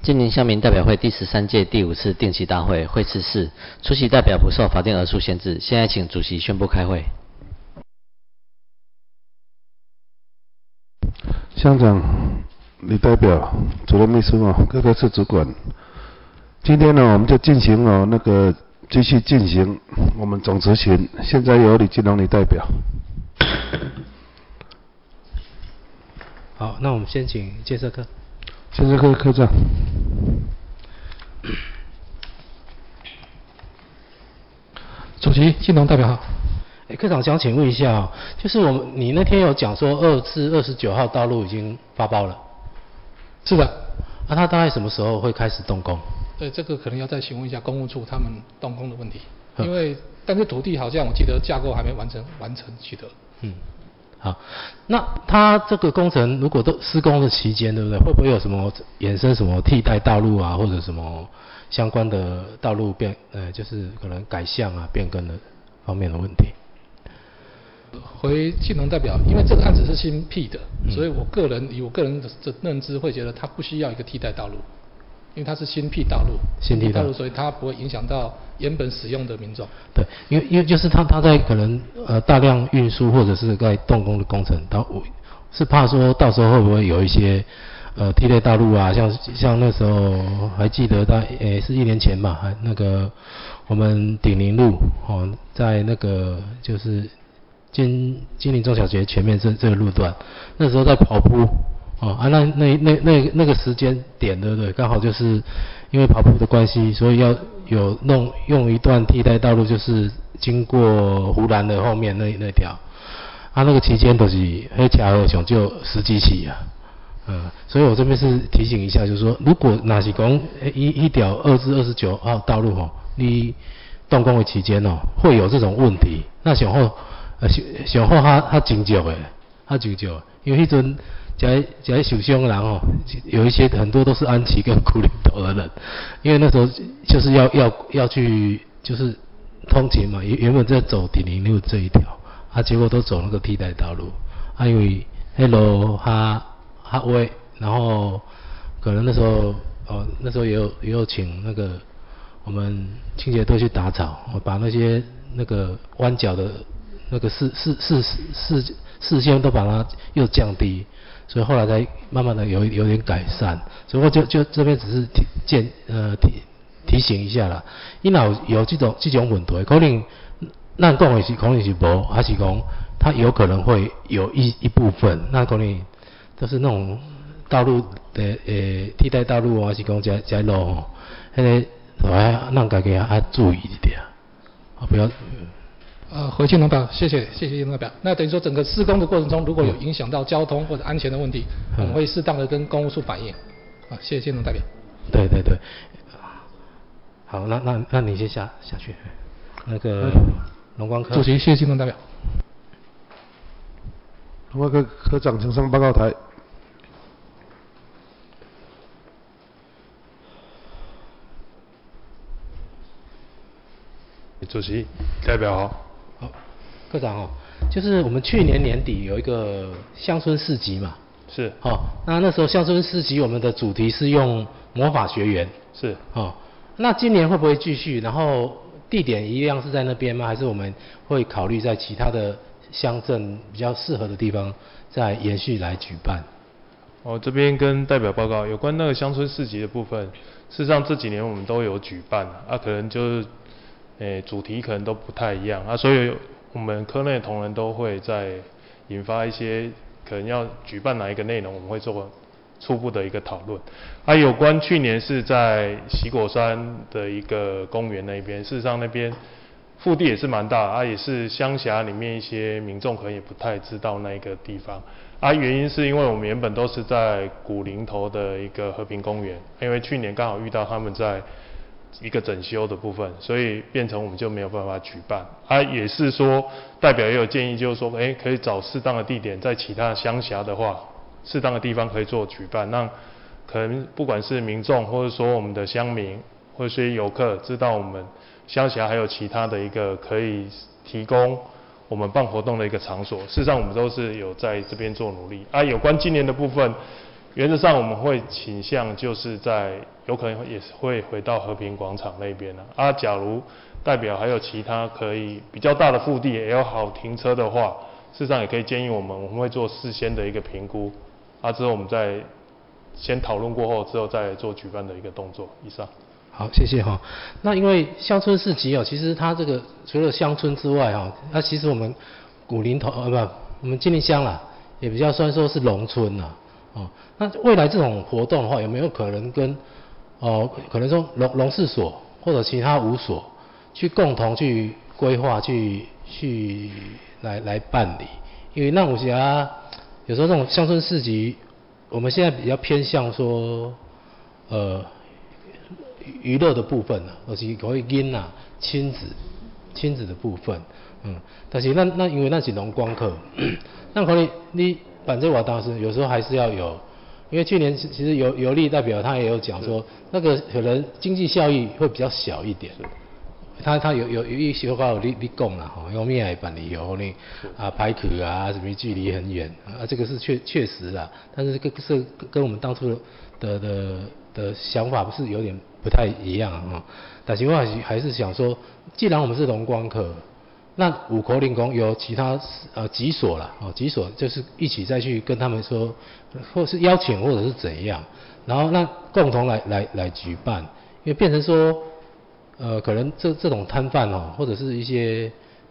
今年乡民代表会第13届第5次定期大会会次4，出席代表不受法定额数限制。现在请主席宣布开会。 乡长、李代表、主任秘书各个处主管，今天呢，我们就进行继续进行我们总执行。现在由李金龙李代表。 好，那我们先请建设科。 建设科科长。 主席，金龙代表好。 科长想请问一下就是你那天有讲说2至29号道路已经发包了。 是的。 那他大概什么时候会开始动工？ 对，这个可能要再询问一下公务处他们动工的问题，但是土地好像我记得架构还没完成取得。 好，那他这个工程如果都施工的期间，对不对？会不会有什么衍生什么替代道路啊，或者什么相关的道路就是可能改向啊、变更的方面的问题？ 回金龙代表，因为这个案子是新辟的，所以以我个人的认知会觉得它不需要一个替代道路，因为它是新辟道路，所以它不会影响到原本使用的民众。 对，因为就是他在可能大量运输或者是在动工的工程，是怕说到时候会不会有一些替代道路啊，像那时候还记得是1年前吧，那个我们鼎宁路在那个就是金陵中小学前面这个路段，那时候在跑步那个时间点，对不对？刚好就是因为跑步的关系，所以要用一段替代道路，就是经过湖南的后面那条，那个期间就是黑桥和熊就10几起所以我这边是提醒一下，就是说，如果哪是讲一条2至29号道路你动工的期间会有这种问题，那上好他真少的，因为那阵在受伤的人有一些很多都是安琪跟苦苓头的人，因为那时候就是要去就是通勤嘛，原本在走鼎宁路这一条，结果都走那个替代道路，因为那路它歪，然后可能那时候也有请那个我们清洁队去打草，把那些那个弯角的那个视线都把它又降低，所以后来才慢慢的有点改善。所以我就这边只是提醒一下啦，因为有这种问题，可能咱讲的是可能是无，还是讲它有可能会有一部分，那可能就是那种道路的替代道路还是讲这路那个咱家己要注意一点，不要。 回金龙代表，谢谢金龙代表。那等于说整个施工的过程中，如果有影响到交通或者安全的问题，我们会适当的跟公务处反映。谢谢金龙代表。 对。好，那你先下去。那个龙光科。 主席，谢谢金龙代表。 龙光科科长，请上报告台。 主席，代表好。 好，科长就是我们去年年底有一个乡村市集嘛。 是。 那时候乡村市集我们的主题是用魔法学园。 是。 那今年会不会继续？然后地点一样是在那边吗？还是我们会考虑在其他的乡镇比较适合的地方再延续来举办？ 这边跟代表报告有关那个乡村市集的部分，事实上这几年我们都有举办可能就是主题可能都不太一样所以我们科内同仁都会在引发一些可能要举办哪一个内容，我们会做初步的一个讨论。有关去年是在喜果山的一个公园那边，事实上那边腹地也是蛮大也是乡辖里面一些民众可能也不太知道那一个地方原因是因为我们原本都是在古林头的一个和平公园，因为去年刚好遇到他们在一个整修的部分，所以变成我们就没有办法举办也是说代表也有建议，就是说可以找适当的地点，在其他乡辖的话适当的地方可以做举办，让可能不管是民众或者说我们的乡民或者是游客知道我们乡辖还有其他的一个可以提供我们办活动的一个场所。事实上我们都是有在这边做努力有关今年的部分， 原则上我们会倾向就是有可能也会回到和平广场那边啊。假如代表还有其他可以比较大的腹地也有好停车的话，事实上也可以建议我们会做事先的一个评估，之后我们再先讨论过后之后再做举办的一个动作。以上。 好，谢谢哈。那因为乡村市集其实它这个除了乡村之外那其实我们古林头我们金陵乡啦，也比较算说是农村啦。那未来这种活动的话，有没有可能跟可能说农事所或者其他五所去共同去规划去来办理？因为那有时有时候这种乡村市集，我们现在比较偏向说娱乐的部分就是可以亲子的部分，但是那因为那是农光课，那可能你办这活动时，有时候还是要有，因为去年其实游历代表他也有讲说，那个可能经济效益会比较小一点。他有一些话你讲啦因为我们也办理有呢排课什么距离很远这个是确实啦，但是这个是跟我们当初的想法是有点不太一样但是我还是想说，既然我们是农光课，那有可能讲有其他几所啦几所就是一起再去跟他们说，或是邀请或者是怎样，然后那共同来举办，因为变成说可能这种摊贩或者是一些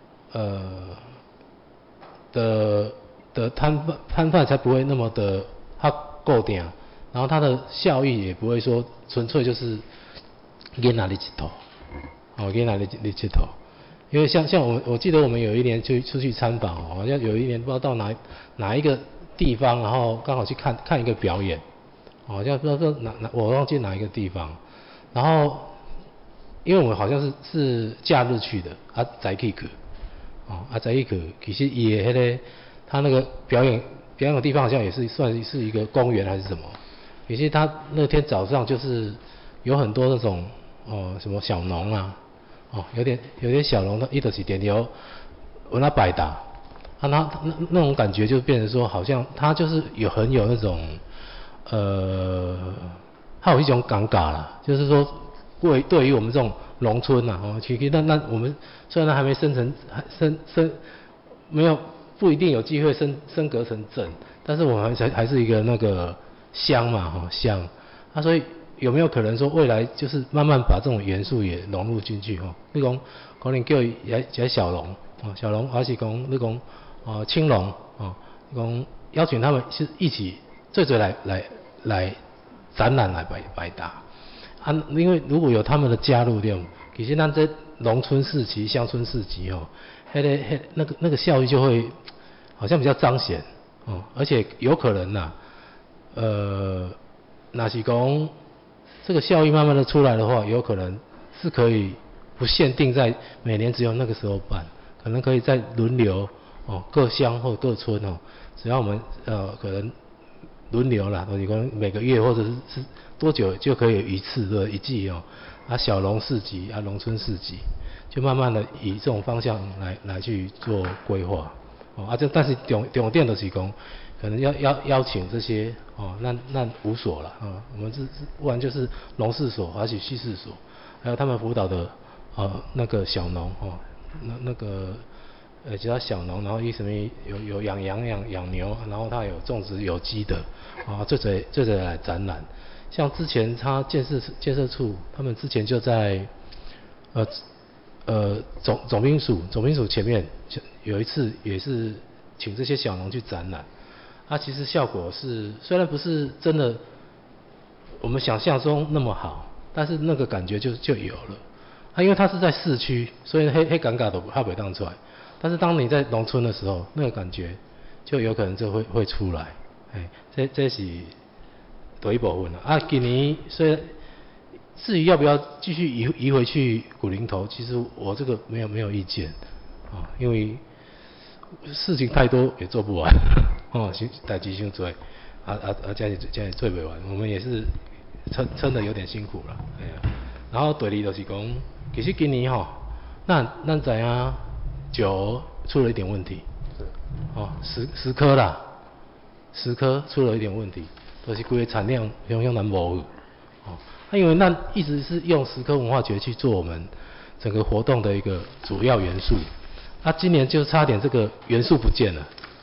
的摊贩才不会那么的固定，然后它的效益也不会说纯粹就是囡仔的佚佗囡仔的佚佗。因为像我记得我们有一年就出去参访好像有一年不知道到哪一个地方，然后刚好去看一个表演好像不知道我忘记哪一个地方，然后因为我们好像是假日去的早起去早起去，其实也那个他那个表演的地方好像也是算是一个公园还是什么，其实他那天早上就是有很多那种什么小农有点小农，他就是点流有那摆搭那种感觉就变成说好像他就是很有那种他有一种尴尬啦，就是说对于我们这种农村其实那我们虽然还没没有不一定有机会升格成镇，但是我们还是一个那个乡嘛乡所以有没有可能说未来就是慢慢把这种元素也融入进去你讲可能叫一小农小农，还是讲你讲青农讲邀请他们是一起最来展览来摆搭因为如果有他们的加入对，其实咱这农村市集乡村市集那个效益就会好像比较彰显而且有可能若是讲这个效益慢慢的出来的话，有可能是可以不限定在每年只有那个时候办，可能可以再轮流各乡或各村只要我们可能轮流啦，就是讲每个月或者是多久就可以有一次的一季小农市集农村市集，就慢慢的以这种方向来去做规划但是重点就是讲可能要邀请这些那五所啦我们不然就是农事所还是畜事所，还有他们辅导的那个小农那个其他小农，然后什么有养羊养牛，然后他有种植有机的这来展览。像之前他建设处他们之前就在总兵署前面有一次也是请这些小农去展览其实效果是虽然不是真的我们想象中那么好，但是那个感觉就有了因为它是在市区，所以黑尴尬都它不会当出来，但是当你在农村的时候，那个感觉就有可能就会出来这是第一部分今年虽然至于要不要继续移回去古林头，其实我这个没有意见因为事情太多也做不完代志太多这样做不完，我们也是撑得有点辛苦了然后第二就是讲其实今年咱知道酒出了一点问题10颗啦，10颗出了一点问题， 都是规个产量向南无。因为那一直是用石刻文化节去做我们整个活动的一个主要元素，今年就差点这个元素不见了，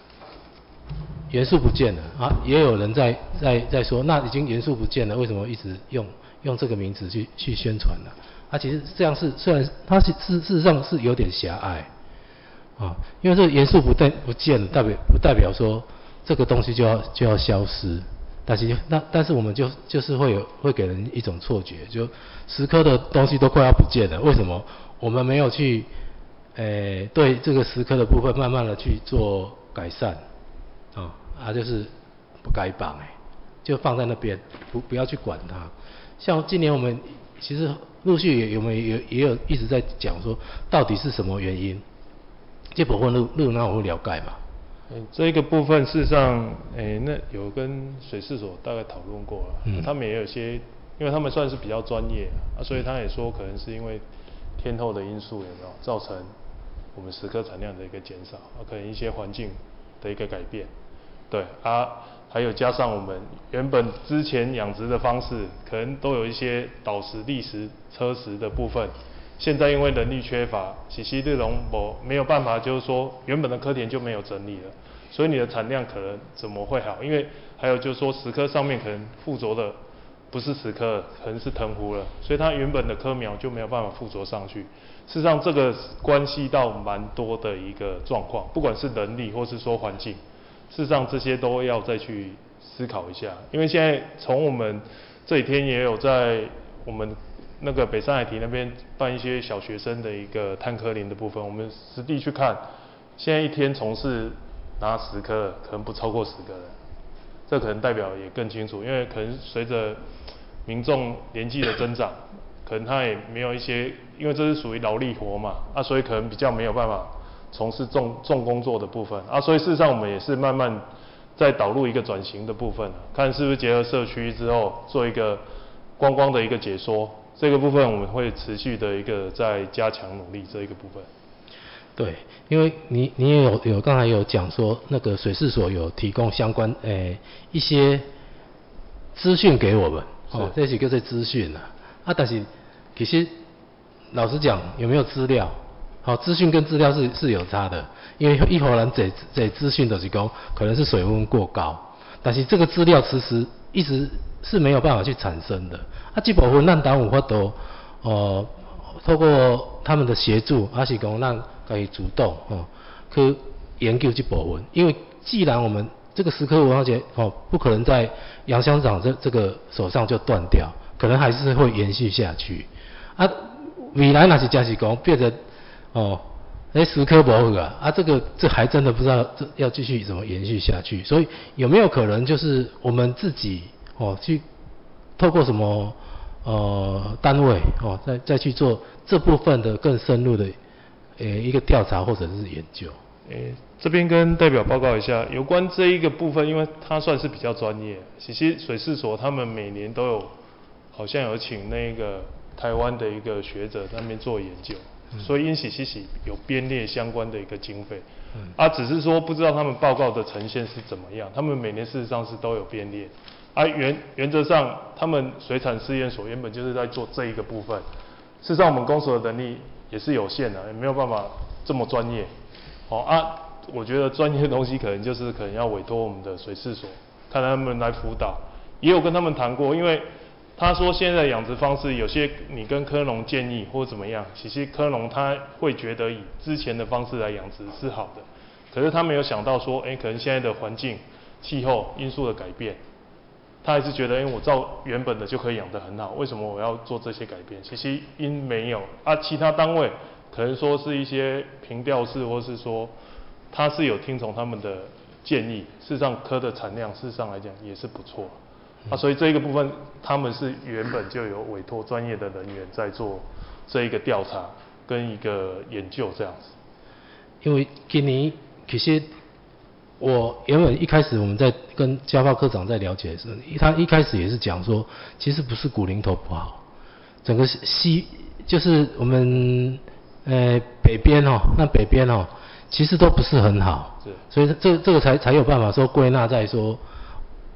也有人在说，那已经元素不见了，为什么一直用这个名字去宣传呢？其实这样虽然它事实上是有点狭隘，因为这个元素不见了，不代表说这个东西就要消失。但是我们就是会给人一种错觉，就石刻的东西都快要不见了，为什么我们没有去对这个石刻的部分慢慢的去做改善就是不该绑就放在那边，不要去管它。像今年我们其实陆续也有一直在讲说，到底是什么原因？这部分你有哪有了解嘛？ 这个部分事实上，那有跟水事所大概讨论过了，他们也有些，因为他们算是比较专业所以他也说可能是因为天候的因素有没有造成我们石刻产量的一个减少，可能一些环境的一个改变，对还有加上我们原本之前养殖的方式，可能都有一些倒石、砾石、车石的部分。现在因为人力缺乏，其实日龙没有办法，就是说原本的科田就没有整理了，所以你的产量可能怎么会好？因为还有就是说石刻上面可能附着的不是石刻，可能是藤壶了，所以它原本的科苗就没有办法附着上去。事实上，这个关系到蛮多的一个状况，不管是人力或是说环境，事实上这些都要再去思考一下。因为现在从我们这几天也有在我们那个北山海堤那边办一些小学生的一个探科林的部分，我们实地去看，现在一天从事拿10颗可能不超过10个人，这可能代表也更清楚，因为可能随着民众年纪的增长，可能他也没有一些，因为这是属于劳力活嘛，所以可能比较没有办法从事重工作的部分所以事实上我们也是慢慢在导入一个转型的部分，看是不是结合社区之后做一个观光的一个解说。这个部分我们会持续的一个在加强努力这一个部分。 对，因为你也有刚才有讲说，那个水事所有提供相关一些资讯给我们，这是叫做资讯但是其实老实讲，有没有资料？资讯跟资料是有差的，因为一伙人这资讯就是讲可能是水温过高，但是这个资料其实一直是没有办法去产生的。这部分咱当有法度透过他们的协助，还是讲咱可以主动去研究这部分。因为既然我们这个石刻文化节不可能在杨乡长这个手上就断掉，可能还是会延续下去。未来若是假是讲变成石刻无去这还真的不知道这要继续怎么延续下去。所以有没有可能就是我们自己去透过什么单位再去做这部分的更深入的一个调查或者是研究？ 这边跟代表报告一下，有关这一个部分，因为它算是比较专业，其实水事所他们每年都有好像有请那个台湾的一个学者在那边做研究，所以因喜有编列相关的一个经费，只是说不知道他们报告的呈现是怎么样，他们每年事实上是都有编列。原则上，他们水产试验所原本就是在做这一个部分。事实上，我们公所的能力也是有限的，也没有办法这么专业。我觉得专业的东西可能要委托我们的水事所，看他们来辅导。也有跟他们谈过，因为他说现在的养殖方式有些你跟科农建议或怎么样，其实科农他会觉得以之前的方式来养殖是好的，可是他没有想到说，可能现在的环境、气候因素的改变。他还是觉得，我照原本的就可以养得很好，为什么我要做这些改变？其实因没有其他单位可能说是一些凭吊式，或是说他是有听从他们的建议，事实上科的产量事实上来讲也是不错所以这一个部分他们是原本就有委托专业的人员在做这一个调查跟一个研究这样子。 因为今年其实我原本一开始我们在跟家暴科长在了解的时候，他一开始也是讲说，其实不是古林头不好，整个就是我们北边那北边其实都不是很好，所以这个才有办法说归纳在说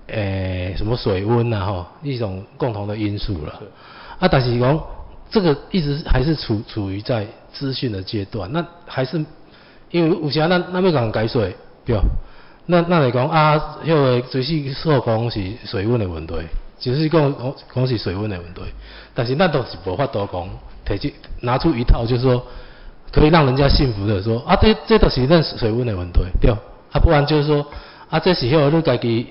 什么水温啊吼，一种共同的因素啦。啊，但是讲这个一直还是处于在资讯的阶段，那还是因为有时咱要甲人解说，对。咱来讲啊，迄个随时所讲是水温的问题，就是讲是水温的问题，但是咱都是无法度讲拿出一套，就是说可以让人家信服的说啊，这都是咱水温的问题，对。啊，不然就是说啊，这是迄个你家己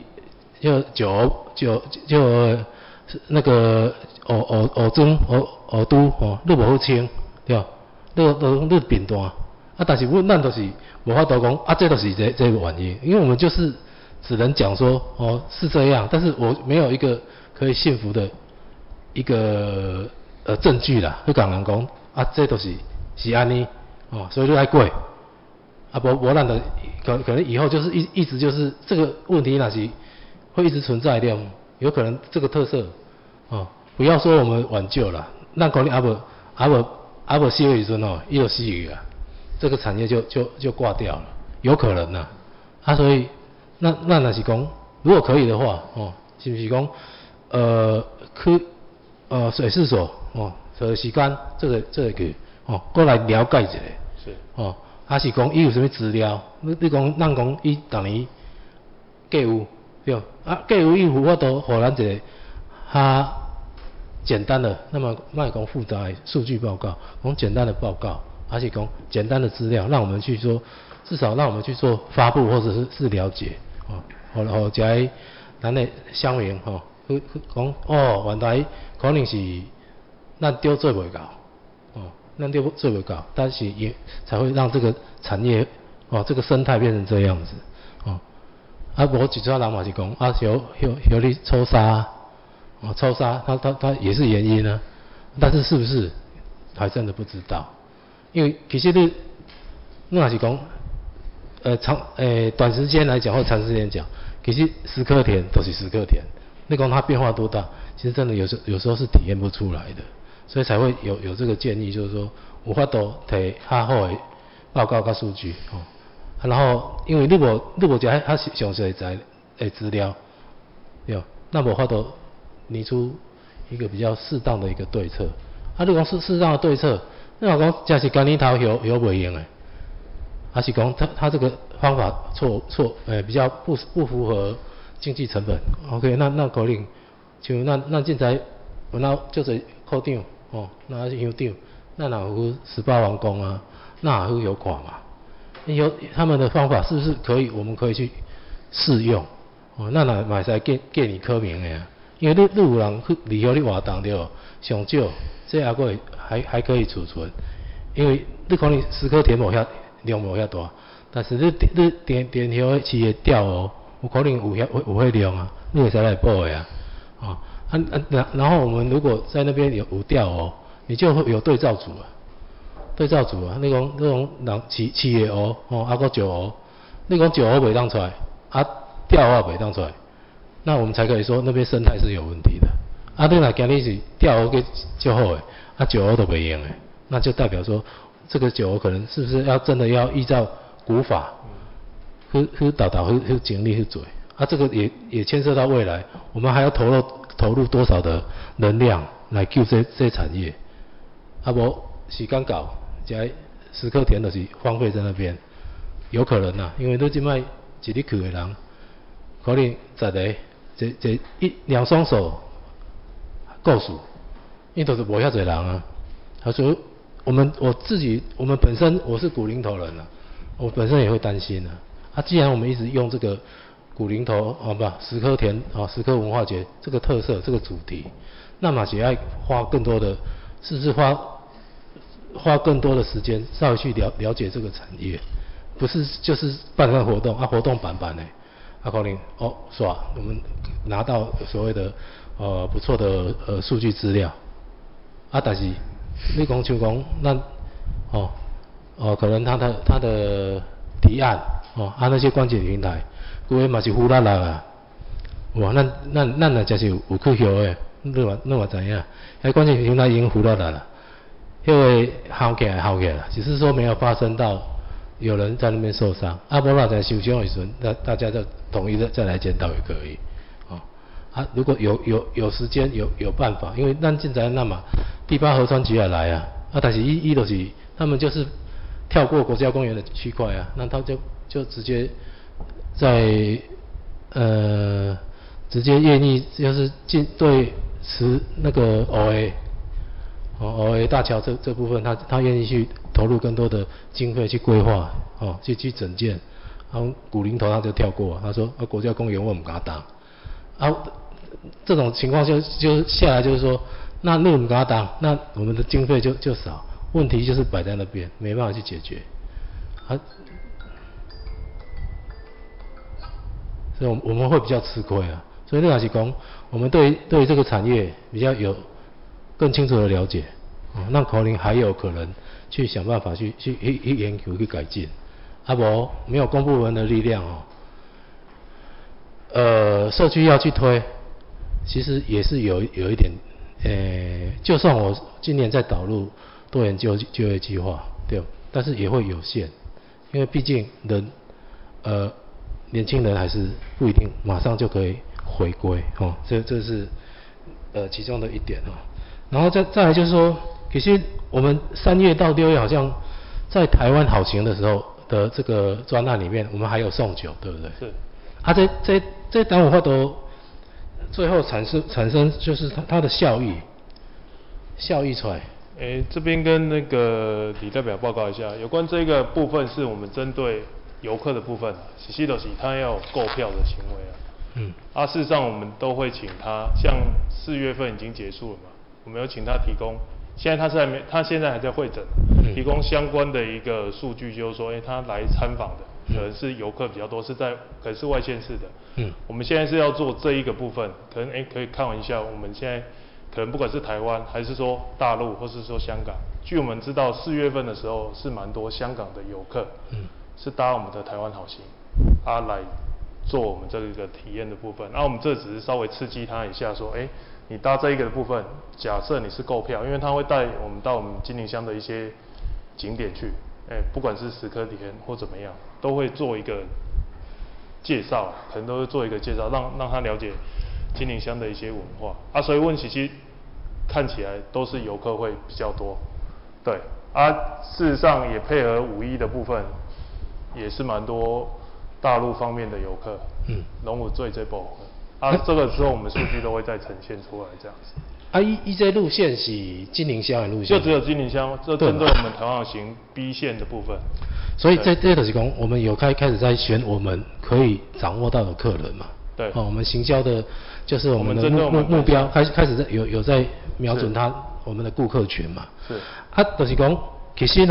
就那个蚵都哦，你无好清，对。你变淡啊，但是咱都是无法度讲啊，这都是这个原因，因为我们就是只能讲说哦是这样，但是我没有一个可以信服的一个证据啦，去讲人讲啊，这都是安尼哦，所以就爱过啊，无咱就可能以后就是一直就是这个问题那是会一直存在的，有可能这个特色哦，不要说我们挽救了，咱可能阿无死的时阵哦，伊就死去啊，这个产业就挂掉了，有可能呐。啊，所以那若是讲，如果可以的话，哦，是不是讲去水事所哦，找时间这个去哦，过来了解一下。是。哦，还是讲伊有啥物资料？你讲咱讲伊逐年计有对，啊计有伊有法度，互咱一个较简单的，那么卖讲复杂的数据报告，讲简单的报告，而且讲简单的资料，让我们去做，至少让我们去做发布或者是了解，哦，或者咱的乡民吼，去讲哦，原来可能是咱丢做袂到，哦，咱丢做袂到，但是也才会让这个产业哦，这个生态变成这样子，哦，啊，无一撮人嘛是讲啊，有你抽沙。哦，抽沙，它也是原因啊，但是是不是还真的不知道，因为其实你若是讲，短时间来讲或长时间讲，其实石刻田都是石刻田，你讲它变化多大，其实真的有时候是体验不出来的，所以才会有这个建议，就是说有法度提较好的报告跟数据哦，然后因为你无一个较详细的资料，对，那无法度拟出一个比较适当的一个对策。啊，你讲适当的对策，那我讲真是今年头有袂用的，还是讲他这个方法比较不符合经济成本。OK， 那可能像咱现在有那就是科长哦，那是乡长，那哪有18王公啊，那有看嘛？他们的方法是不是我们可以去试用？哦，那嘛使建你科名的啊。因为你有人去离开你活动对，上少这还个还可以储存，因为你可能石刻田无遐量无遐大，但是你田叶的饲的钓哦，有可能有迄量啊，你会使来补的啊，哦然后我们如果在那边有钓哦，你就会有对照组啊，你讲那种人饲的蚵哦，啊个石蚵，你讲石蚵袂当出来，啊钓蚵袂当出来。那我们才可以说那边生态是有问题的。啊，你若今日是钓蚵就好诶，啊石蚵都袂用诶，那就代表说这个石蚵可能是不是真的要依照古法去导去尽力去做。啊，这个也牵涉到未来，我们还要投入多少的能量来救这产业。啊无时间到，这石刻田就是荒废在那边，有可能啊，因为你即摆一日去的人，可能10个。这2双手够数，因为都是无遐侪人啊。所以我们本身我是古林头人啊，我本身也会担心啊。既然我们一直用这个古林头石刻田石刻文化节这个特色这个主题，那么也要花更多的，是不是花更多的时间稍微去了解这个产业，不是就是办个活动啊，活动办的。可能是吧？我们拿到所谓的不错的数据资料，啊，但是你讲像讲咱可能他的提案那些关键平台，规个嘛是糊啦啦啊，哇，咱若真是有去学的，你嘛知影，迄关键平台已经糊啦啦了，因为好起来了，只是说没有发生到。有人在那边受伤，不然在受伤的时候，大家就统一再来检讨也可以， 啊，如果有时间有办法，因为咱现在那嘛，第8河川局也来啊，但是伊就是他们就是跳过国家公园的区块啊，那他就直接在直接愿意就是对那个大桥这部分，他愿意去投入更多的经费去规划，去整建。然后古林头他就跳过，他说国家公园我们给他打，这种情况就下来就是说，那我们给他打，那我们的经费就少，问题就是摆在那边，没办法去解决，所以我们会比较吃亏啊。所以那也是讲，我们对这个产业比较有更清楚的了解，那可能还有可能去想办法去研究去改进。没有公部门的力量社区要去推，其实也是有一点，就算我今年在导入多元就业计划，对，但是也会有限，因为毕竟年轻人还是不一定马上就可以回归这是其中的一点然后再来就是说，其实我们3月到6月好像在台湾好行的时候的这个专案里面，我们还有送酒，对不对？是。这等我都最后产生就是它的效益出来。 这边跟那个李代表报告一下，有关这个部分是我们针对游客的部分，其实就是他要有购票的行为事实上我们都会请他，像4月份已经结束了嘛，我们有请他提供。现在他现在还在会诊，提供相关的一个数据，就是说，他来参访的可能是游客比较多，可能是外县市的。我们现在是要做这一个部分，可能可以看玩笑，我们现在可能不管是台湾还是说大陆或是说香港，据我们知道4月份的时候是蛮多香港的游客，是搭我们的台湾好行，来做我们这个体验的部分。我们这只是稍微刺激他一下，说，你搭这一个的部分，假设你是购票，因为他会带我们到我们金陵乡的一些景点去，不管是石刻点或怎么样，都会做一个介绍，可能都会做一个介绍，让他了解金陵乡的一些文化所以问其实看起来都是游客会比较多，对事实上也配合5·1的部分，也是蛮多大陆方面的游客，龙武最这部分。这个时候我们数据都会再呈现出来，这样子。 这路线是金陵乡的路线， 就只有金陵乡，这针对我们台湾行 B 线的部分。 所以这就是讲，我们有开始在选我们可以掌握到的客人嘛。 对。 我们行销的，就是我们的目标，开始有在瞄准我们的顾客群嘛。 是。 就是讲，其实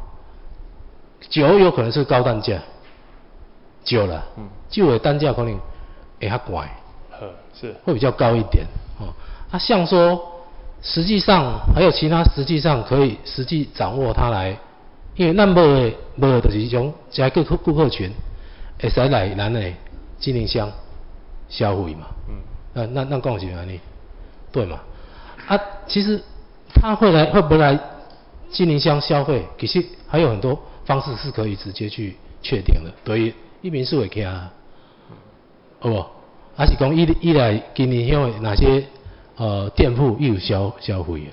酒有可能是高单价，酒啦，酒的单价可能会较贵。 是会比较高一点像说实际上还有其他实际上可以实际掌握它来，因为咱没的就是一种这个顾客群会使来咱的金陵乡消费嘛，那讲是安尼，对嘛？其实他会不会来金陵乡消费？其实还有很多方式是可以直接去确定的，对于民宿会行好不？还是讲伊来金陵乡的哪些店铺伊有消费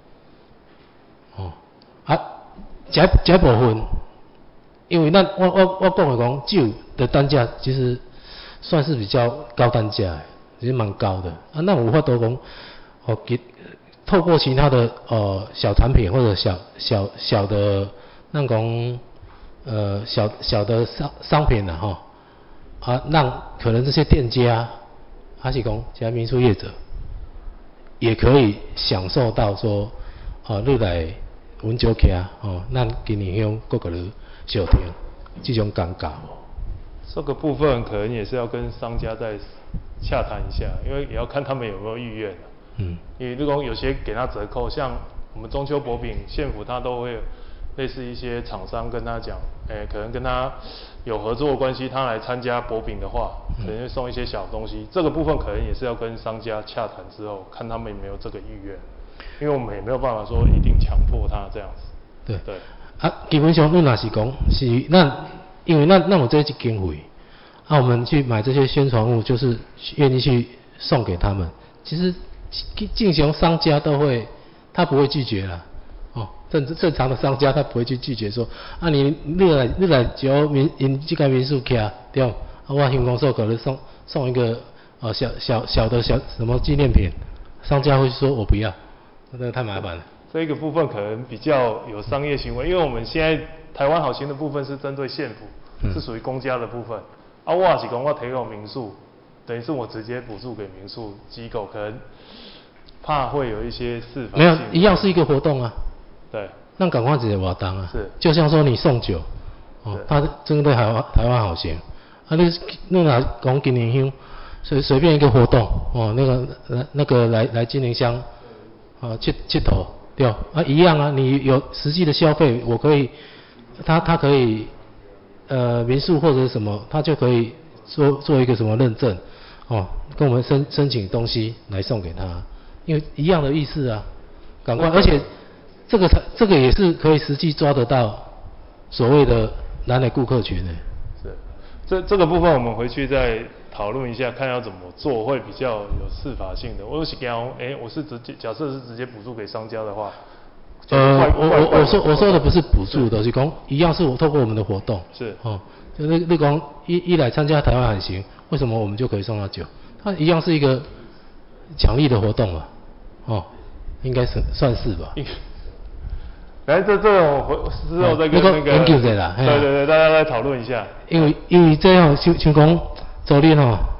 这部分，因为我讲的讲酒的单价其实算是比较高单价的，其实蛮高的那有法度讲透过其他的小产品或者小的那种小的商品让可能这些店家还是讲其他民宿业者也可以享受到说你来阮酒徛咱金陵乡各个人小厅这种感觉这个部分可能也是要跟商家再洽谈一下，因为也要看他们有没有意愿因为如果有些给他折扣，像我们中秋博饼县府他都会类似一些厂商跟他讲可能跟他有合作的关系，他来参加博饼的话可能会送一些小东西，这个部分可能也是要跟商家洽谈之后看他们有没有这个意愿，因为我们也没有办法说一定强迫他这样子。对基本上你若是讲是因为咱有这经费我们去买这些宣传物，就是愿意去送给他们。其实进行商家都会，他不会拒绝啦。哦，正常的商家他不会去拒绝说，啊你来招因这个民宿徛对，啊我乡公所给你送一个小的什么纪念品，商家会说我不要，那个太麻烦了。 这个部分可能比较有商业行为，因为我们现在台湾好行的部分是针对县府，是属于公家的部分。啊，我也是讲我提供民宿，等于是我直接补助给民宿机构，可能怕会有一些事法。 没有，一样是一个活动啊。 对。 那赶快直接活动啊。 是。 就像说你送酒，哦，他针对台湾好行，啊你来讲金莲乡，随便一个活动，哦那个来金莲乡，啊佚佗。对啊，一样啊，你有实际的消费，我可以，他可以，民宿或者什么，他就可以做一个什么认证，哦，跟我们申请东西来送给他，因为一样的意思啊，赶快，而且这个也是可以实际抓得到所谓的蓝领顾客群的。 是，这个部分我们回去再讨论一下，看要怎么做会比较有适法性的。我是讲，我是假设是直接补助给商家的话， 我说的不是补助的，是讲一样是我透过我们的活动， 是哦，就你讲一来参加台湾海行，为什么我们就可以送到酒？它一样是一个奖励的活动嘛，哦，应该算是吧。 来，这种之后再跟那个研究一下啦， 对，大家来讨论一下。 因为这样像讲昨天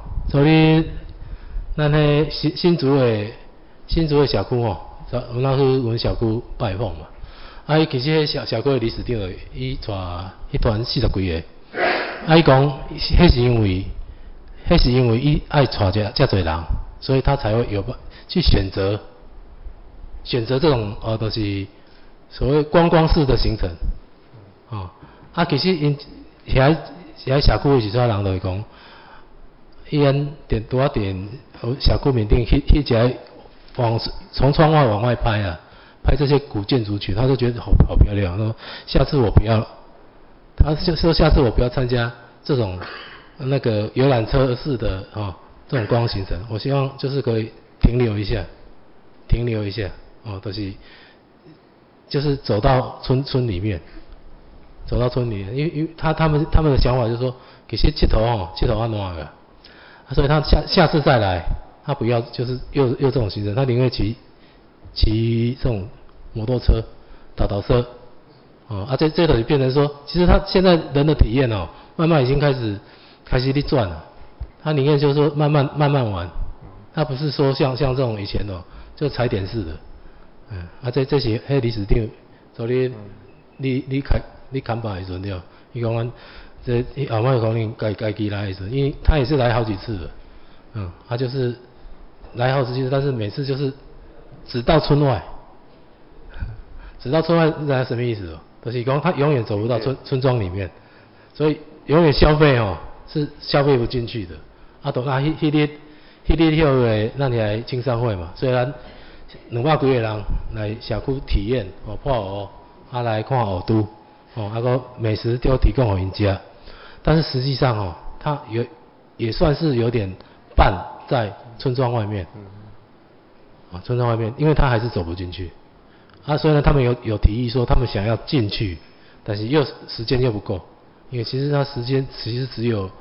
咱迄新竹的社区吼，我那去阮社区拜访嘛，啊伊其实迄社区的理事长伊带迄团40几个，啊伊讲迄是因为伊爱带遮侪人，所以他才会有去选择这种就是所谓观光式的行程，哦，啊其实因遐社区的是啥人就会讲，伊安拄仔电社区面顶迄只从窗外往外拍啊，拍这些古建筑群，他就觉得好漂亮，说下次我不要，他说下次我不要参加这种那个游览车式的这种观光行程，我希望就是可以停留一下哦，就是走到村里面，因为他们的想法就是说，其实佚佗安怎个，所以他下次再来，他不要就是又这种行程，他宁愿骑这种摩托车、倒车，这就变成说，其实他现在人的体验慢慢已经开始在转了，他宁愿就是说慢慢玩，他不是说像这种以前就踩点式的。这是迄理事长，所以你看吧的时阵，伊讲阮这后摆可能该期来的时候，因为他也是来好几次了，他就是来好几次，但是每次就是只到村外，是什么意思就是讲他永远走不到村庄里面，所以永远消费是消费不进去的。迄日的咱来青商会嘛，虽然200几个人来社区体验破湖，来看湖都，个美食都提供给因吃，但是实际上它也算是有点半在村庄外面，村庄外面，因为他还是走不进去，所以呢，他们有提议说他们想要进去，但是时间又不够，因为其实他时间其实只有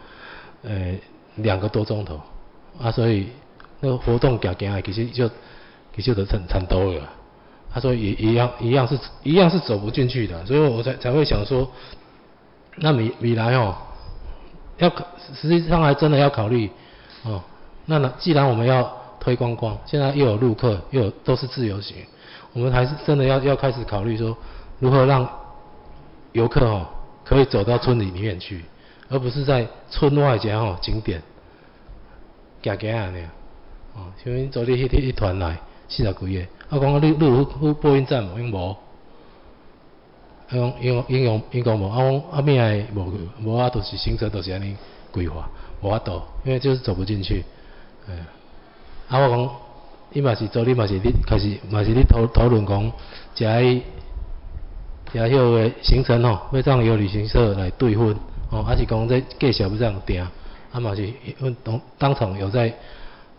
2个多钟头，所以那个活动行的其实就很多了，所以一样是走不进去的，所以我才会想说，那未来实际上还真的要考虑那既然我们要推观光，现在又有陆客都是自由行，我们还是真的要开始考虑说，如何让游客可以走到村里面去，而不是在村外这景点行啊像恁昨日迄团来40几个，讲你有去播音站无？因无，因讲无，讲咩个无就是行程就是安尼规划，无法度，因为就是走不进去。我讲，伊嘛是昨日嘛是开始嘛是咧讨论讲，食迄个行程要让由旅行社来对分，还是讲这介绍要让定，嘛是当场有在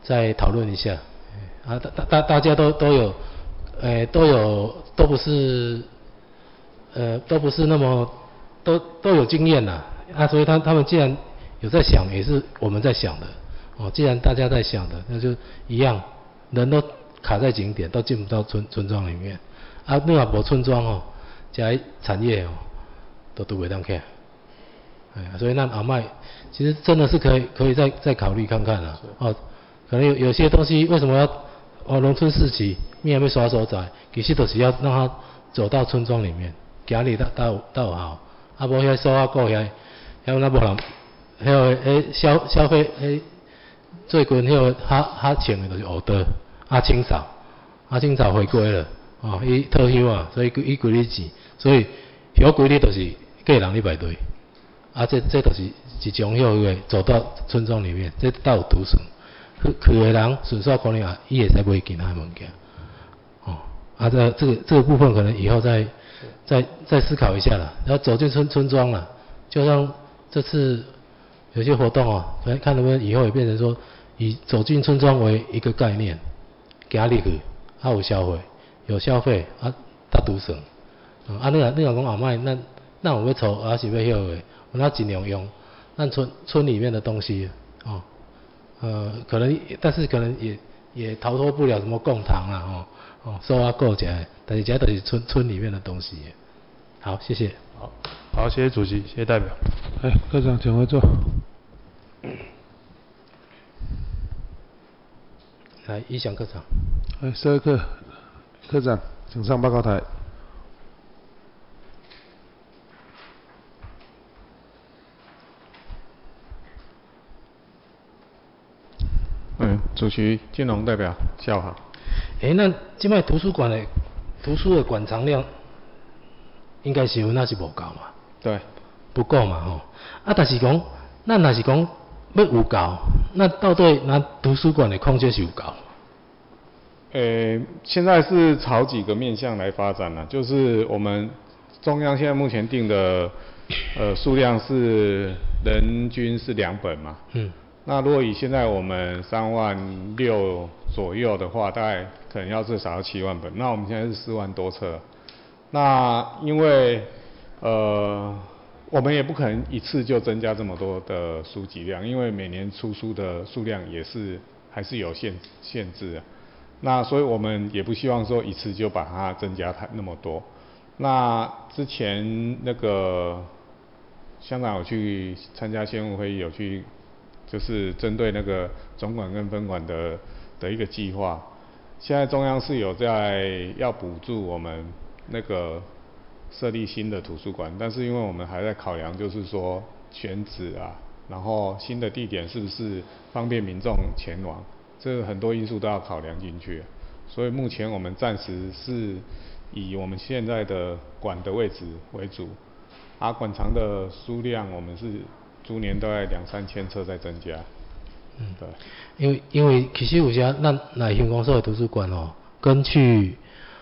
再讨论一下。啊，大家都有，都不是那么都有经验啦。啊，所以他们既然有在想，也是我们在想的。哦，既然大家在想的，那就一样，人都卡在景点，都进不到村庄里面。啊，你若无村庄哦，这产业哦，都袂当起来。所以那后摆其实真的是可以再考虑看看啦。哦，可能有些东西为什么要农村市集，你还没耍所在，其实都是要让他走到村庄里面，行里到有效。啊，无遐所股遐那无人，消费最近迄个较穿的就是黑道，清扫回归了，哦，伊退休啊，所以伊规日钱，所以休规日就是个人咧排队，这就是一种休个走到村庄里面，这倒有图算，去的人顺便可能啊，伊会使买其他物件，哦，这个部分可能以后再思考一下啦，然后走进村庄啦，就像这次有些活动哦，看能不能以后也变成说以走进村庄为一个概念，行入去，有消费，搭图算，你若讲后摆咱有要抽，还是要休的，咱尽量用咱村里面的东西，哦，可能但是可能也逃脱不了什么贡糖啦，收购起来，但是这都是村里面的东西。好，谢谢。 好，谢谢主席，谢谢代表。 科长请回座。 来，一翔科长。 12课科长，请上报告台。 主席、金融代表，下午好。 那现在图书的馆藏量，应该是有那是无够嘛？ 对， 不够嘛，但是讲，咱若是讲要有够，那到底咱图书馆的空间是有够？ 现在是朝几个面向来发展啦，就是我们中央现在目前定的数量是人均是2本嘛。那如果以现在我们36000左右的话，大概可能要至少要7万本。那我们现在是4万多册。那因为我们也不可能一次就增加这么多的书籍量，因为每年出书的数量还是有限制啊。那所以我们也不希望说一次就把它增加那么多。那之前那个香港有去参加县务会议，有去就是针对那个总馆跟分馆的一个计划。现在中央是有在要补助我们那个设立新的图书馆，但是因为我们还在考量，就是说选址啊，然后新的地点是不是方便民众前往，这很多因素都要考量进去。所以目前我们暂时是以我们现在的馆的位置为主，馆藏的书量我们是逐年大概2-3千册在增加。 对。因为其实有时咱来乡公所的图书馆哦，跟去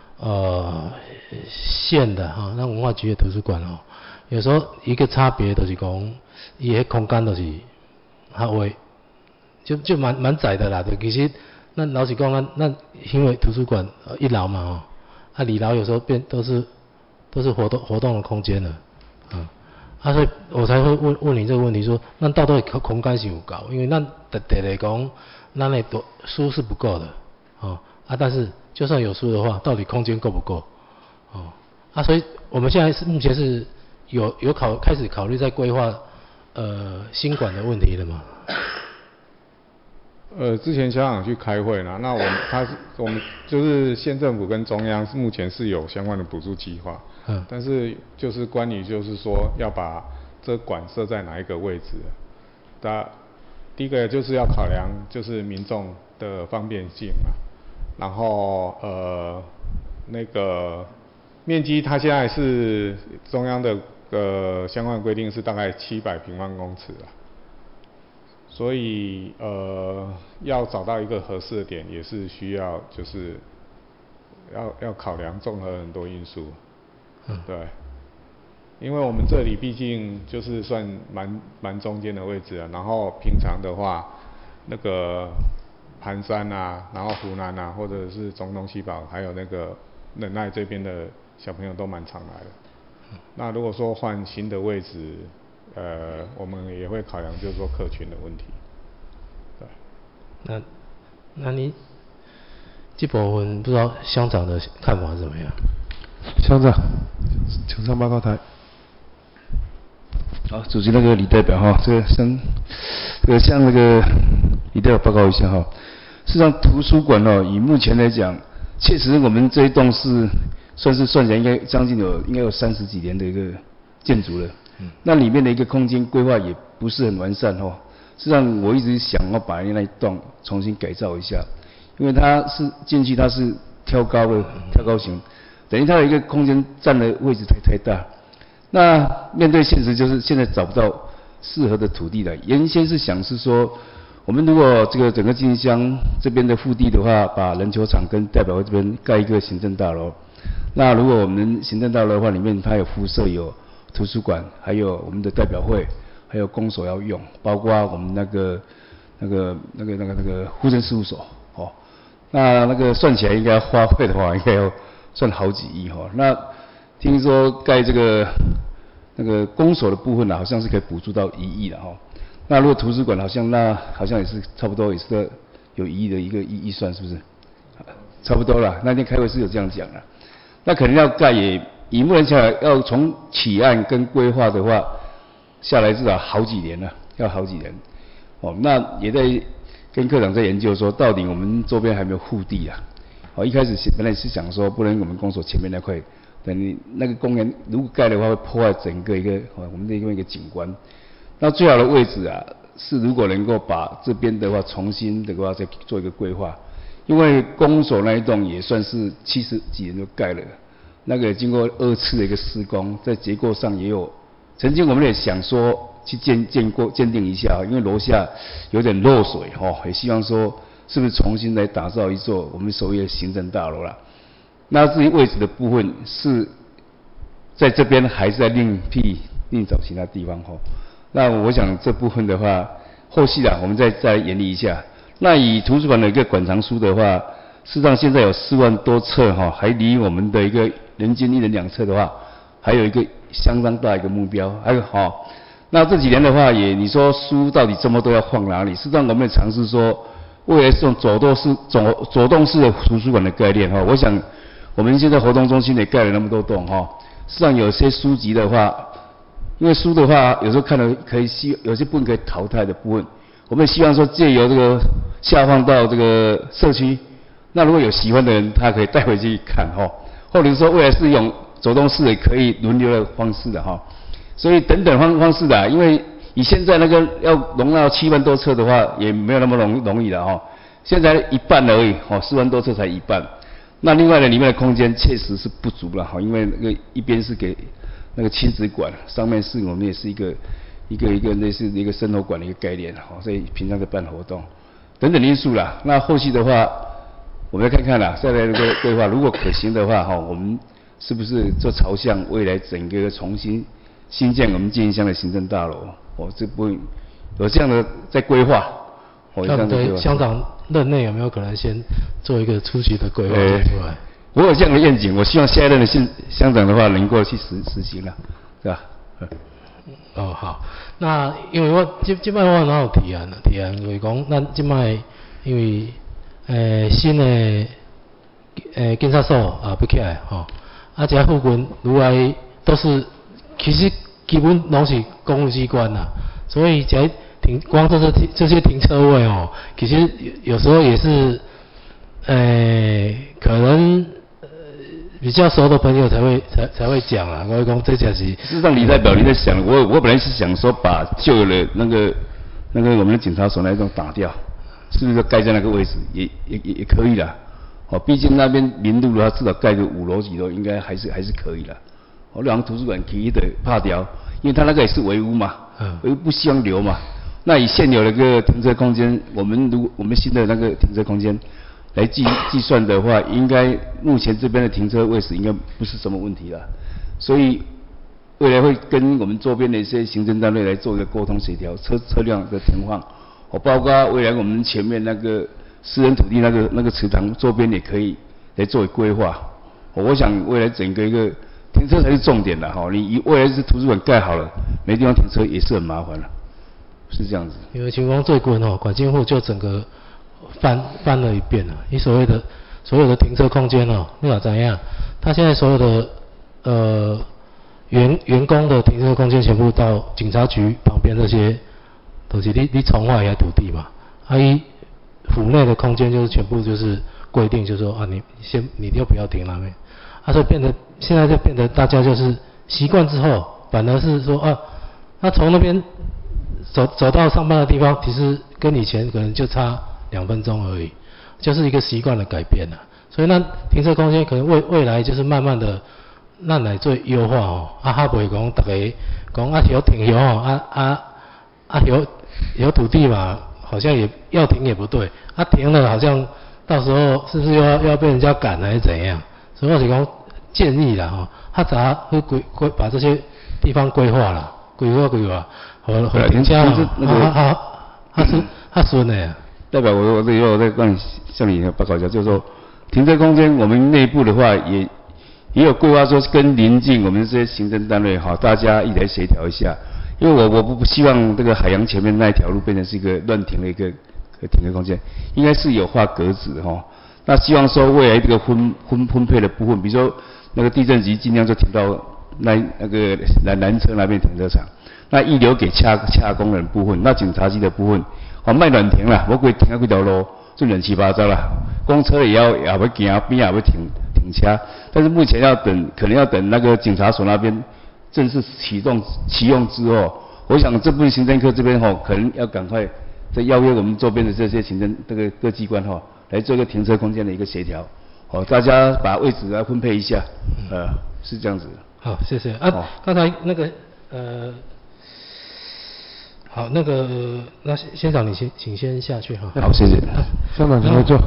县的咱文化局的图书馆哦，有时候一个差别就是讲，伊迄空间就是较微，就蛮窄的啦。其实咱老实讲，咱因为图书馆1楼嘛2楼有时候都是活动的空间了，所以我才会问你这个问题，说那到底空间是有够？因为咱来讲，咱的书是不够的，但是就算有书的话，到底空间够不够？所以我们现在目前是有开始考虑在规划新馆的问题了吗？ 之前香港去开会啦，那我们就是县政府跟中央目前是有相关的补助计划，但是就是关于就是说要把这馆设在哪一个位置，第一个就是要考量就是民众的方便性嘛，然后那个面积它现在是中央的相关的规定是大概700平方公尺啊。所以要找到一个合适的点，也是需要就是要考量综合很多因素，对，因为我们这里毕竟就是算蛮中间的位置啊，然后平常的话，那个盘山啊，然后湖南啊，或者是中东西堡，还有那个仁爱这边的小朋友都蛮常来的。那如果说换新的位置，我们也会考量就是说客群的问题。对。 那你这部分不知道乡长的看法怎么样？ 乡长，请上报告台。 好，主席那个李代表哈，向那个李代表报告一下哈。事实上，图书馆哦，以目前来讲，确实我们这一栋是算起来应该应该有30几年的一个建筑了。那里面的一个空间规划也不是很完善哈。事实上，我一直想要把那一栋重新改造一下，因为它是进去它是挑高型，等于它的一个空间占的位置太大。那面对现实，就是现在找不到适合的土地了。原先是想是说，我们如果这个整个金乡这边的腹地的话，把篮球场跟代表会这边盖一个行政大楼。那如果我们行政大楼的话，里面它有附设有图书馆，还有我们的代表会，还有公所要用，包括我们那个户政事务所哦。那个算起来应该花费的话，应该要算好几亿哈。那听说盖那个公所的部分好像是可以补助到1亿的哈。那如果图书馆好像也是差不多也是有1亿的一个预算，是不是？差不多啦。那天开会是有这样讲的。那可能要盖也以目前下来要从起案跟规划的话下来至少好几年了，要好几年。哦，那也在跟科长在研究说，到底我们周边还没有腹地啊？哦，一开始本来是想说，不能我们公所前面那块。等于那个公园如果盖的话，会破坏整个我们的一个景观。那最好的位置啊，是如果能够把这边的话重新的话再做一个规划，因为公所那一栋也算是70几年就盖了，那个经过2次的一个施工，在结构上也有，曾经我们也想说去鉴定一下，因为楼下有点漏水也希望说是不是重新来打造一座我们所谓的行政大楼啦。那至于位置的部分是在这边，还是在另找其他地方哈？那我想这部分的话，后续我们再研拟一下。那以图书馆的一个馆藏书的话，事实上现在有4万多册哈，还离我们的一个人均1人2册的话，还有一个相当大一个目标。还有那这几年的话你说书到底这么多要放哪里？事实上我们也尝试说，未来这种走动式的图书馆的概念我想。我们现在活动中心也盖了那么多栋实际上有些书籍的话，因为书的话有时候看了有些部分可以淘汰的部分，我们也希望说借由这个下放到这个社区，那如果有喜欢的人，他可以带回去看或者说未来是用走动式也可以轮流的方式的所以等等方式的因为以现在那个要容纳7万多册的话，也没有那么容易的现在一半而已4万多册才一半。那另外呢，里面的空间确实是不足了因为那个一边是给那个亲子馆，上面是我们也是一个类似一个生活馆的一个概念所以平常在办活动等等因素啦。那后续的话，我们要看看啦，再来这个规划，如果可行的话我们是不是就朝向未来整个重新新建我们建乡的行政大楼这部分有这样的在规划那我们的乡长任内有没有可能先做一个初期的规划出来？ 我有这样的愿景，我希望下一任的乡长的话能够去实行了，是吧？ 好，那因为我这摆我哪有提案就是讲咱这摆因为新的警察所要起来这附近如来都是其实基本拢是公务机关啦，所以光这些停车位其实有时候也是可能比较熟的朋友才会讲啦。我讲这才是。 事实上，李代表你在想，我本来是想说把旧的那个我们的警察所那一栋打掉，是不是盖在那个位置也可以啦？毕竟那边民路的话，至少盖个5楼几楼，应该还是可以啦。两个图书馆其实得怕掉，因为它那个也是围屋嘛，围屋不希望留嘛。那以现有的一个停车空间，我们新的那个停车空间来计算的话，应该目前这边的停车位置应该不是什么问题了。所以未来会跟我们周边的一些行政单位来做一个沟通协调，车辆的停放包括未来我们前面那个私人土地那个池塘周边也可以来作为规划。我想未来整个一个停车才是重点的哈，你未来是图书馆盖好了，没地方停车也是很麻烦了，是这样子。 因为情况最近哦，管监户就整个翻了一遍了。你所有的停车空间哦，你老怎样？他现在所有的员工的停车空间全部到警察局旁边这些，都是你从外来土地嘛。府内的空间就是全部就是规定，就是说啊，你就不要停那边。所以现在就变得大家就是习惯之后，反而是说啊，那从那边走到上班的地方，其实跟以前可能就差2分钟而已，就是一个习惯的改变了。所以那停车空间可能未来就是慢慢的，咱来做优化哦，还不会讲大家讲有停有有土地嘛，好像也要停也不对，停了好像到时候是不是要被人家赶还是怎样？所以我是讲建议啦较早会把这些地方规划啦，规划，和停车较顺的。 代表我这以后再向你报告一下，就是说停车空间我们内部的话也有规划说跟邻近我们这些行政单位大家一起来协调一下，因为我不希望这个海洋前面那一条路变成是一个乱停的一个停车空间，应该是有画格子那希望说未来这个分配的部分，比如说那个地震局尽量就停到那个南侧那边停车场，那预留给洽公人部分，那警察局的部分卖乱停啦，我规停几条路就乱七八糟啦，公车也要行边也要停车，但是目前可能要等那个警察所那边正式启用之后，我想这部分行政科这边可能要赶快再邀约我们周边的这些行政这个各机关来做一个停车空间的一个协调，大家把位置来分配一下，是这样子。 好，谢谢刚才那个好，那先生你请先下去哈。 好，谢谢。校长请坐。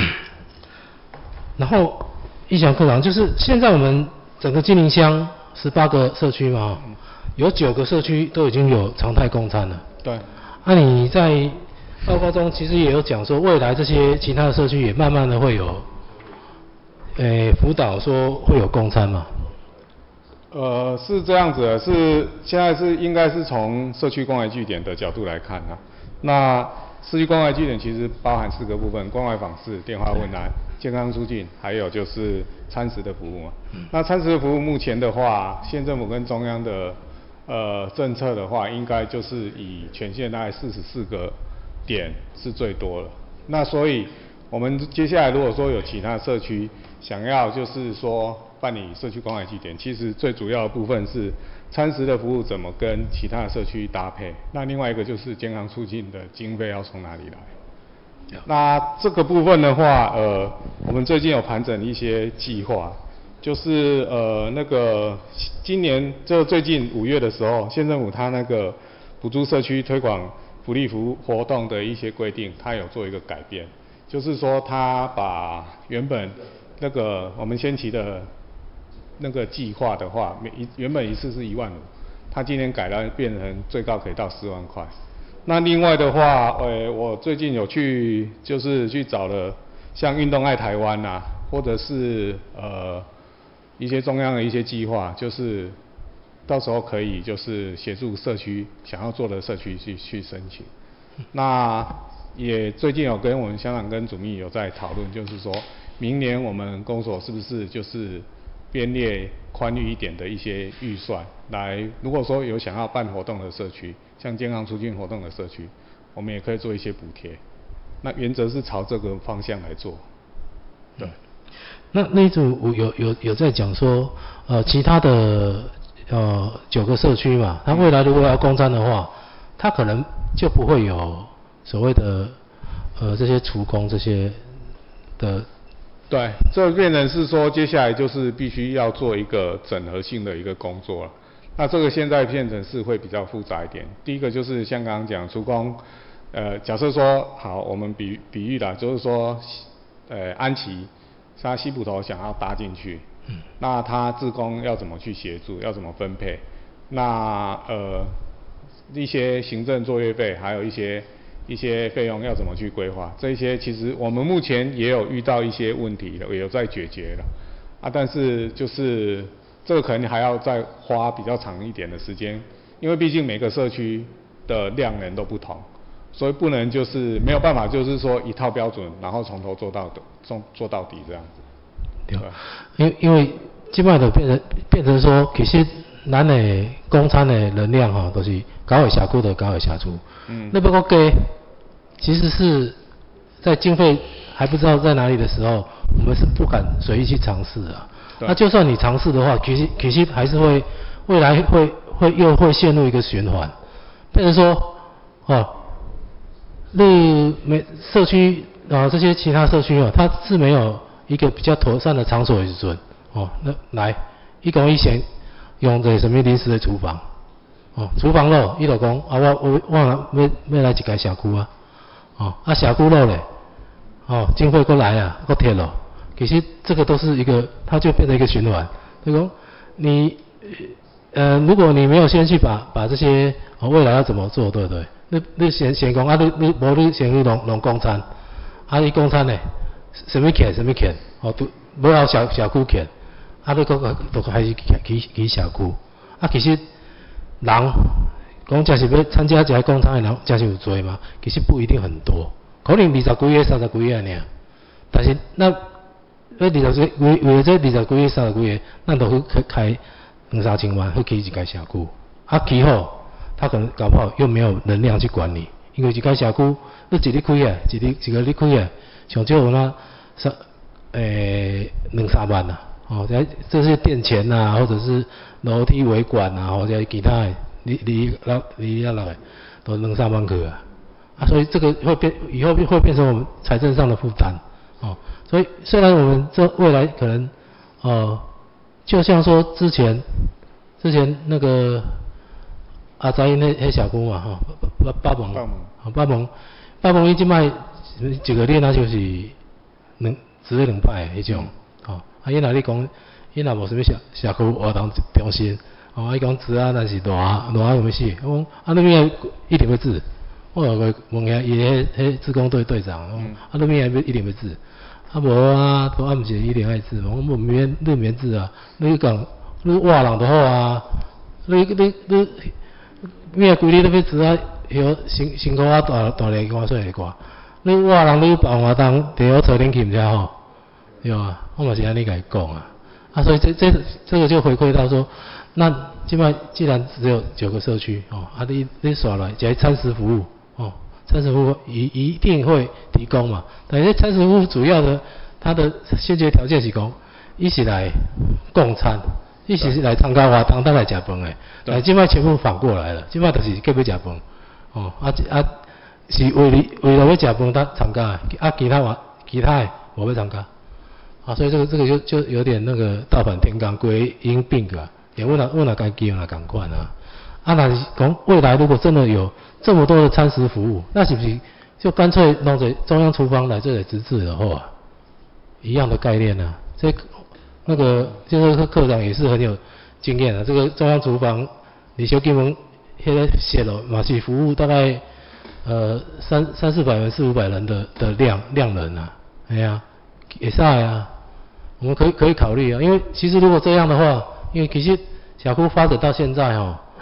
然后义祥科长，就是现在我们整个金陵乡18个社区嘛，有9个社区都已经有常态供餐了。 对。 你在报告中其实也有讲说，未来这些其他的社区也慢慢的会有，辅导说会有供餐嘛。 是这样子的，现在应该是从社区关怀据点的角度来看那社区关怀据点其实包含4个部分：关怀访视、电话问安、健康促进，还有就是餐食的服务嘛。那餐食的服务目前的话，县政府跟中央的政策的话，应该就是以全县大概44个点是最多了。那所以我们接下来如果说有其他社区想要就是说办理社区关怀据点，其实最主要的部分是餐食的服务怎么跟其他的社区搭配，那另外一个就是健康促进的经费要从哪里来。那这个部分的话，我们最近有盘整一些计划，就是那个今年就最近5月的时候，县政府它那个补助社区推广福利服务活动的一些规定，它有做一个改变，就是说它把原本那个我们先期的那个计划的话，原本一次是1万5，它今年改了变成最高可以到4万块。那另外的话，我最近有去找了像运动爱台湾或者是一些中央的一些计划，就是到时候可以就是协助社区想要做的社区去申请。那也最近有跟我们乡长跟主秘有在讨论，就是说明年我们公所是不是就是编列宽裕一点的一些预算来，如果说有想要办活动的社区，像健康促进活动的社区，我们也可以做一些补贴。那原则是朝这个方向来做。对。 那一组有在讲说，其他的9个社区嘛，它未来如果要供餐的话，它可能就不会有所谓的这些厨工这些的。 对，这变成是说接下来就是必须要做一个整合性的一个工作了。那这个现在变成是会比较复杂一点。第一个就是像刚刚讲厨工，假设说好，我们比喻啦，就是说，安琪他西埔头想要搭进去，那他志工要怎么去协助，要怎么分配？那一些行政作业费，还有一些一些费用要怎么去规划，这一些其实我们目前也有遇到一些问题了，也有在解决了啊，但是就是这个可能还要再花比较长一点的时间，因为毕竟每个社区的量能都不同，所以不能就是没有办法就是说一套标准，然后从头做到底这样子。 对，因为现在就变成说，其实咱的供餐的能量哈，都是高的社区的高的社区。那不过给，其实是在经费还不知道在哪里的时候，我们是不敢随意去尝试啊。那就算你尝试的话，其实还是会未来又会陷入一个循环，变成说社区这些其他社区它是没有一个比较妥善的场所的时阵那来，伊讲以前用一个什么临时的厨房厨房咯，伊就讲我要来一间社区社区咯咧经费过来啊，过贴咯。其实这个都是一个，它就变成一个循环。就讲你如果你没有先去把这些未来要怎么做，对不对？你先讲你无你先去弄公餐，你公餐呢，什么钱都无要社区钱，你都开始起社区。其实人讲真是要参加这个公餐的人，真是有多吗？其实不一定很多，可能20几个、30几个尔。但是为了这20几个、30几个，咱就去开2-3千万去起一间社区。起好，他可能搞不好又没有能量去管理，因为一间社区你一日开一个日开上少有2-3万这些电钱或者是楼梯维管或者其他的，你落来都2-3万去所以这个以后会变成我们财政上的负担所以虽然我们这未来可能就像说之前那个阿宅因那社区嘛北门伊即摆一个月就是只200迄种伊若你讲伊若无什么社区活动中心伊讲治若是大有咩事，我讲你咩一定要治，我有个问下伊迄志工队队长你咩一定要治无都毋是一定爱治，我讲你免治你讲你活人就好你咩规日都要治辛苦大力汗水汗，你活人你办活动摕好找恁去毋才好，对吧？我嘛是安尼甲伊讲所以这个就回馈到说，那现在既然只有9个社区你耍来这些餐食服务餐食服务一定会提供嘛，但是餐食服务主要的它的先决条件是讲，伊是来供餐，伊是来参加活动，来吃饭的。现在全部反过来了，现在就是叫要吃饭是为了要吃饭他参加的其他的无要参加所以这个就有点那个倒反天罡归因并个，也我哪该叫哪赶快那是讲未来如果真的有这么多的餐食服务，那是不是就干脆弄在中央厨房来这里自治的话一样的概念所以那个就是科长也是很有经验这个中央厨房你小金门现在写了嘛是服务大概300-400人400-500人的量人也是我们可以考虑因为其实如果这样的话，因为其实社区发展到现在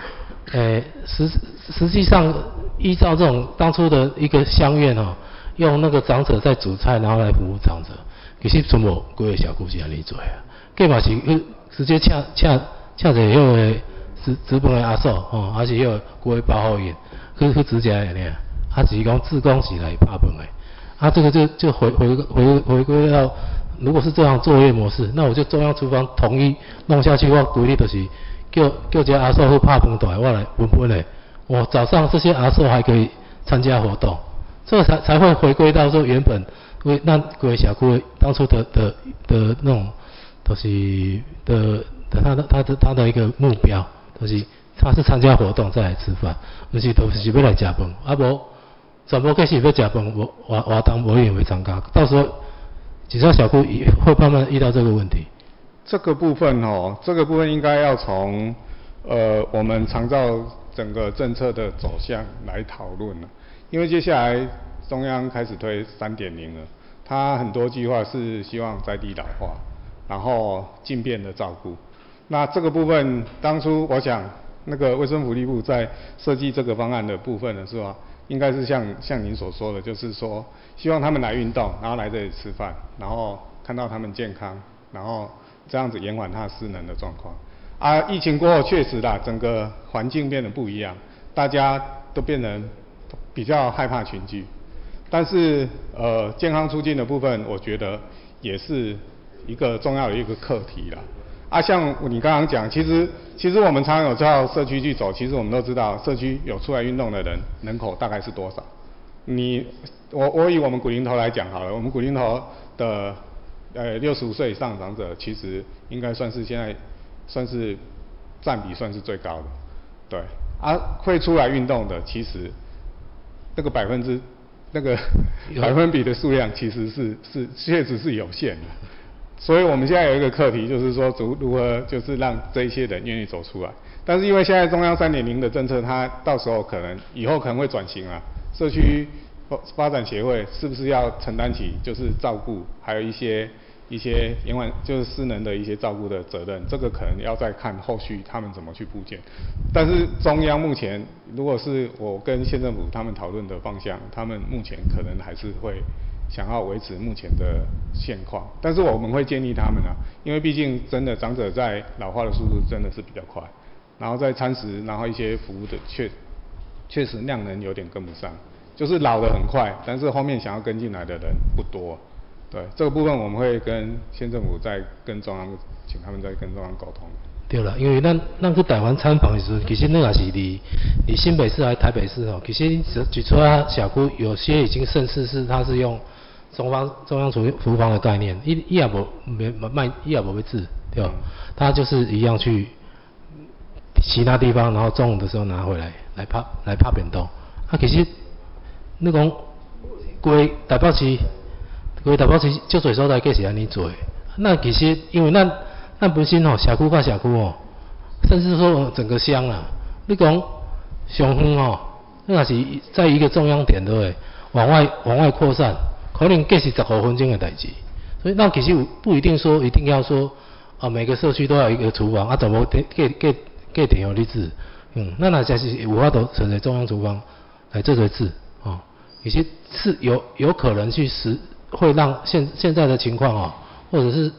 实际上依照这种当初的一个乡愿用那个长者在煮菜然后来服务长者，其实全部规个社区是安尼做计嘛是直接请一个迄个值班的阿嫂还是迄个规个包好因去直接安尼只是讲志工是来拍饭的这个就回归到如果是这样作业模式，那我就中央厨房统一弄下去，我规日就是叫一个阿嫂去拍饭带我来分分的我早上这些阿嫂还可以参加活动，这个才会回归到说原本那各个社区当初的那种都是他的一个目标，都是他是参加活动再来吃饭，不是都是要来吃饭无全部计是要吃饭，活动无一定会参加，到时候几条小区会慢慢遇到这个问题。 这个部分应该要从我们长照整个政策的走向来讨论因为接下来中央开始推3.0了，它很多计划是希望在地老化，然后进变的照顾。那这个部分，当初我想那个卫生福利部在设计这个方案的部分的时候，应该是像您所说的，就是说希望他们来运动，然后来这里吃饭，然后看到他们健康，然后这样子延缓他失能的状况。啊，疫情过后确实啦，整个环境变得不一样，大家都变得比较害怕群聚。但是健康促进的部分，我觉得也是一个重要的一个课题啦。啊，像你刚刚讲，其实我们常常有到社区去走，其实我们都知道社区有出来运动的人口大概是多少。我以我们古林头来讲好了，我们古林头的65岁以上长者，其实应该算是现在算是占比算是最高的，对。啊，会出来运动的，其实那个百分比的数量其实是确实是有限的。所以我们现在有一个课题，就是说如何就是让这一些人愿意走出来。但是因为现在中央3.0的政策，它到时候以后可能会转型啊，社区发展协会是不是要承担起就是照顾，还有一些延缓就是失能的一些照顾的责任，这个可能要再看后续他们怎么去布建。但是中央目前如果是我跟县政府他们讨论的方向，他们目前可能还是会想要维持目前的现况，但是我们会建议他们啊，因为毕竟真的长者在老化的速度真的是比较快，然后在餐食，然后一些服务的确实量能有点跟不上，就是老得很快，但是后面想要跟进来的人不多。对，这个部分我们会跟县政府再跟中央，请他们再跟中央沟通。 对了，因为咱去台湾参访的时候，其实那也是离新北市还是台北市其实一撮社区有些已经甚至是它是用中央厨房的概念，伊也无卖，伊也无要治，对吧？他就是一样去其他地方，然后中午的时候拿回来拍便当。啊，其实你讲规台北市足侪所在计是安尼做的。那其实因为咱本身社区甲社区甚至说整个乡啊，你讲上远那若是在一个中央点对不对？往外扩散，可能计是15分钟的代志。所以那其实不一定说一定要说每个社区都要有一个厨房怎么计定有你治？那假是有法度找中央厨房来做治其实是有可能会让现在的情况或者是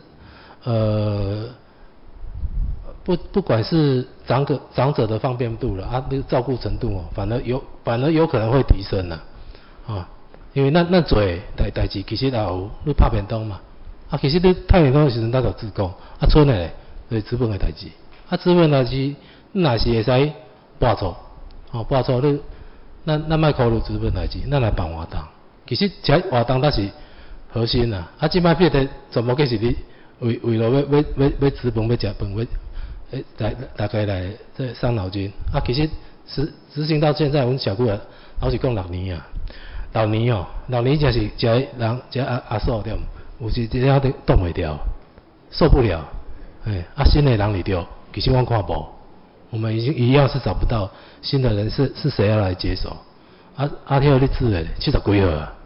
不管是长者的方便度了那个照顾程度反而有可能会提升了因为那侪代志其实也有你拍便当嘛其实你拍便当的时阵咱就自讲剩的就是资本的代志资本的代志你若是会使搬错你咱莫考虑资本代志咱来办活动其实这活动才是核心啦即摆变得全部计是你为了要资本要吃饭大家来这伤脑筋其实执行到现在阮社区老实讲6年6年真是一个人一个阿嫂对有时真正挡袂掉受不了新的人入着其实阮看无我们一样是找不到新的人是谁要来接手迄个你治的70几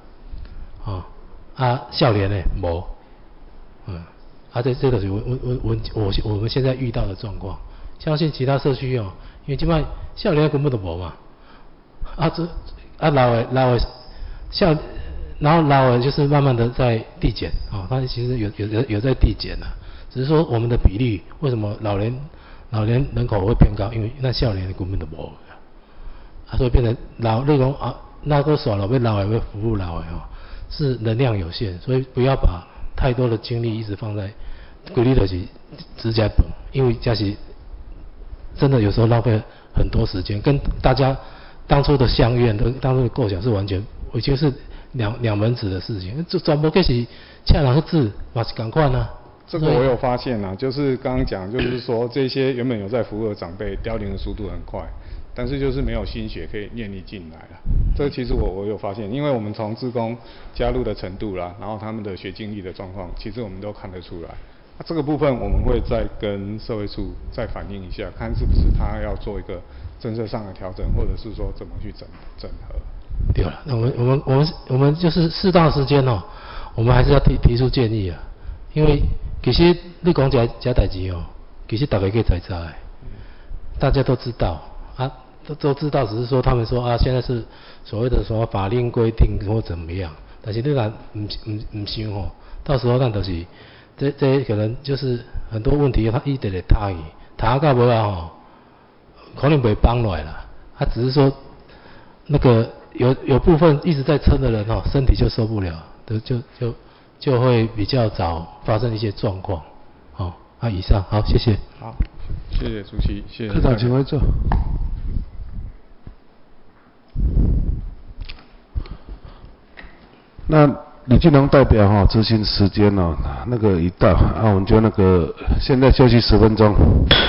岁少年的无这就是我们现在遇到的状况。相信其他社区因为现在少年根本都无嘛老的然后老的就是慢慢的在递减它其实有在递减只是说我们的比例为什么老年人口会偏高，因为那少年根本都无所以变成你讲那个耍老要老的要服务老的是能量有限，所以不要把太多的精力一直放在规律就是只吃饭，因为这是真的有时候浪费很多时间，跟大家当初的相愿当初的构想是完全已经是两门子的事情，这全部计是请人去治嘛是同款这个我有发现就是刚刚讲就是说这些原本有在服务的长辈凋零的速度很快，但是就是没有新血可以愿意进来这个其实我有发现，因为我们从志工加入的程度啦，然后他们的学经历的状况，其实我们都看得出来这个部分我们会再跟社会处再反映一下，看是不是他要做一个政策上的调整，或者是说怎么去整合。 对了，那我们就是适当时间哦，我们还是要提出建议啊，因为其实你讲这代志哦，其实大家可以知道，大家都知道啊，都知道，只是说他们说啊，现在是所谓的什么法令规定或怎么样，但是你若唔想哦，到时候咱就是这可能就是很多问题，他一直在讨伊，讨到尾啊吼，可能袂帮来啦，他只是说那个有部分一直在撑的人哦，身体就受不了，就会比较早发生一些状况。好，以上好，谢谢。 好，谢谢主席，谢谢。 科长请回座。那李进龙代表执行时间那个一到我们就现在休息10分钟。